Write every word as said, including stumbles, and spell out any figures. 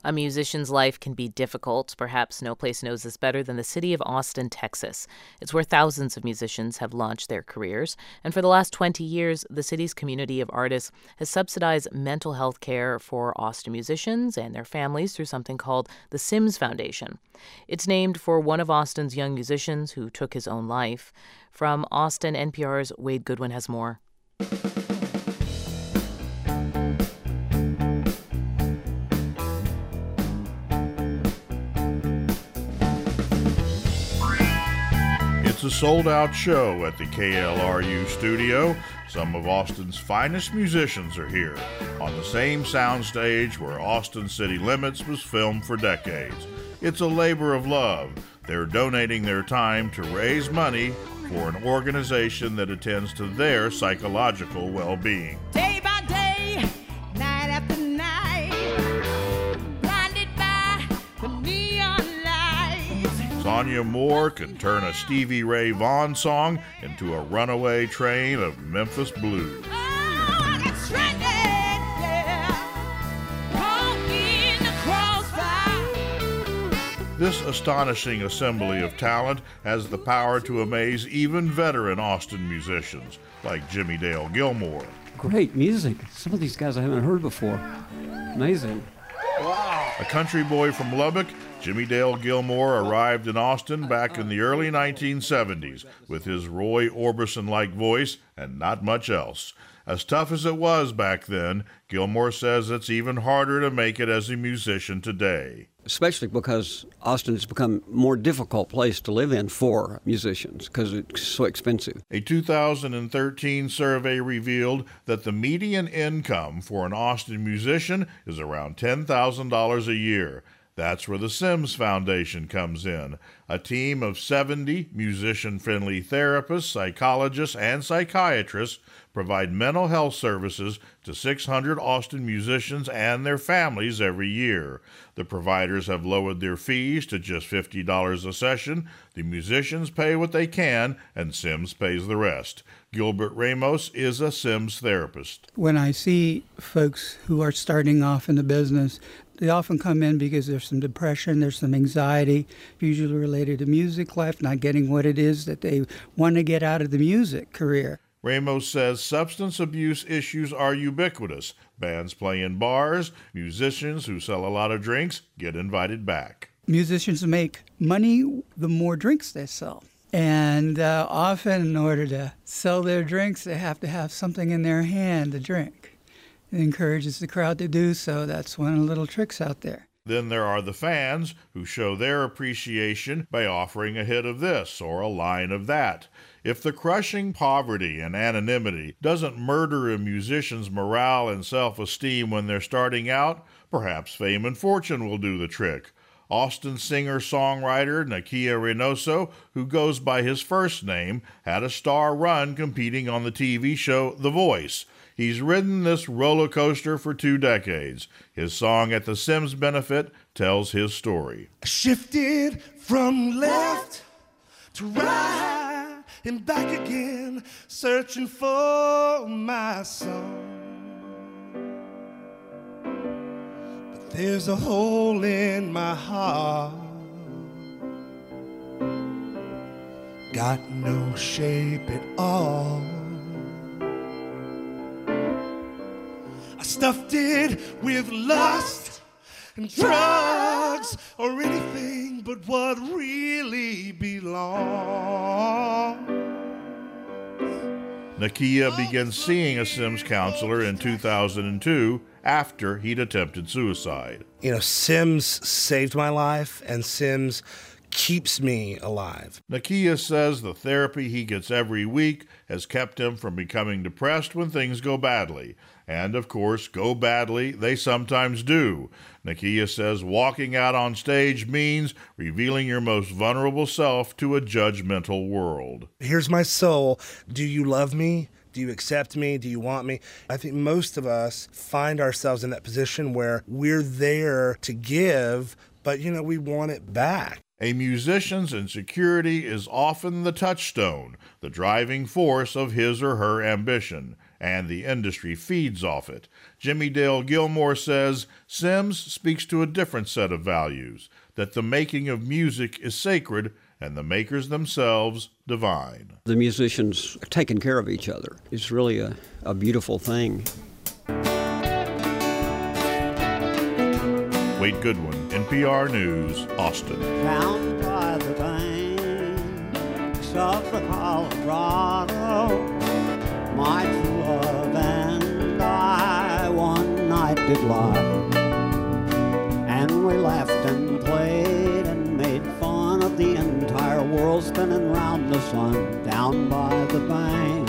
A musician's life can be difficult. Perhaps no place knows this better than the city of Austin, Texas. It's where thousands of musicians have launched their careers. And for the last twenty years, the city's community of artists has subsidized mental health care for Austin musicians and their families through something called the Sims Foundation. It's named for one of Austin's young musicians who took his own life. From Austin, N P R's Wade Goodwin has more. It's a sold-out show at the K L R U studio. Some of Austin's finest musicians are here on the same soundstage where Austin City Limits was filmed for decades. It's a labor of love. They're donating their time to raise money for an organization that attends to their psychological well-being. Day by day, night after night, blinded by the neon lights. Sonia Moore can turn a Stevie Ray Vaughan song into a runaway train of Memphis blues. Oh, I got stranded, yeah, caught in the crossfire. This astonishing assembly of talent has the power to amaze even veteran Austin musicians like Jimmy Dale Gilmore. Great music. Some of these guys I haven't heard before. Amazing. A country boy from Lubbock, Jimmy Dale Gilmore arrived in Austin back in the early nineteen seventies with his Roy Orbison-like voice and not much else. As tough as it was back then, Gilmore says it's even harder to make it as a musician today. Especially because Austin has become a more difficult place to live in for musicians because it's so expensive. A two thousand thirteen survey revealed that the median income for an Austin musician is around ten thousand dollars a year. That's where the Sims Foundation comes in, a team of seventy musician-friendly therapists, psychologists, and psychiatrists provide mental health services to six hundred Austin musicians and their families every year. The providers have lowered their fees to just fifty dollars a session. The musicians pay what they can, and Sims pays the rest. Gilbert Ramos is a Sims therapist. When I see folks who are starting off in the business, they often come in because there's some depression, there's some anxiety, usually related to music life, not getting what it is that they want to get out of the music career. Ramos says substance abuse issues are ubiquitous. Bands play in bars, musicians who sell a lot of drinks get invited back. Musicians make money the more drinks they sell. And uh, often in order to sell their drinks, they have to have something in their hand to drink. It encourages the crowd to do so. That's one of the little tricks out there. Then there are the fans who show their appreciation by offering a hit of this or a line of that. If the crushing poverty and anonymity doesn't murder a musician's morale and self-esteem when they're starting out, perhaps fame and fortune will do the trick. Austin singer-songwriter Nakia Reynoso, who goes by his first name, had a star run competing on the T V show The Voice. He's ridden this roller coaster for two decades. His song at the Sims benefit tells his story. I shifted from left to right and back again, searching for my song. But there's a hole in my heart, got no shape at all. I stuffed it with lust and drugs or anything but what really belongs. Nakia began seeing a Sims counselor in two thousand two after he'd attempted suicide. You know, Sims saved my life, and Sims keeps me alive. Nakia says the therapy he gets every week has kept him from becoming depressed when things go badly. And, of course, go badly they sometimes do. Nakia says walking out on stage means revealing your most vulnerable self to a judgmental world. Here's my soul. Do you love me? Do you accept me? Do you want me? I think most of us find ourselves in that position where we're there to give, but, you know, we want it back. A musician's insecurity is often the touchstone, the driving force of his or her ambition. and the industry feeds off it. Jimmy Dale Gilmore says Sims speaks to a different set of values, that the making of music is sacred and the makers themselves divine. The musicians are taking care of each other. It's really a, a beautiful thing. Wade Goodwin, N P R News, Austin. Down by the banks of the Colorado, my true love and I one night did lie, and we laughed and played and made fun of the entire world spinning round the sun down by the bank.